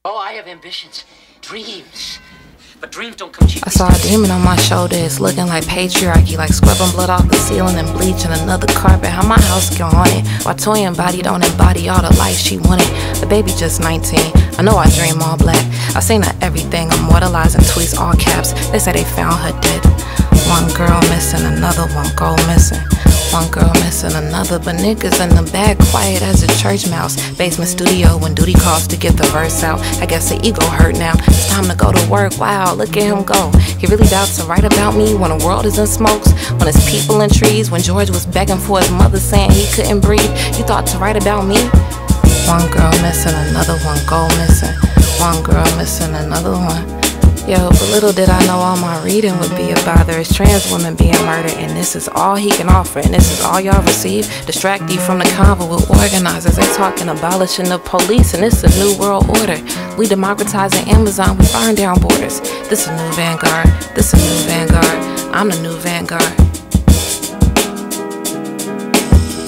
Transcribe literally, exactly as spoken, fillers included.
Oh, I have ambitions, dreams. But dreams don't come cheap. I saw a demon on my shoulder, it's looking like patriarchy, like scrubbing blood off the ceiling and bleaching another carpet. How my house get haunted, while Toyin body don't embody all the life she wanted. The baby just nineteen, I know I dream all black. I seen her everything, immortalizing tweets all caps. They say they found her dead. One girl missing, another one go missing. One girl missing another, but niggas in the back quiet as a church mouse. Basement studio when duty calls to get the verse out. I guess the ego hurt now, it's time to go to work. Wow, look at him go. He really doubts to write about me when the world is in smokes, when it's people in trees, when George was begging for his mother saying he couldn't breathe. You thought to write about me? One girl missing, another one go missing. One girl missing, another one. Yo, but little did I know all my reading would be about there is trans women being murdered, and this is all he can offer, and this is all y'all receive. Distract you from the convo with organizers. They talking abolishing the police, and this is a new world order. We democratizing Amazon, we burn down borders. This a new vanguard, this a new vanguard. I'm the new vanguard.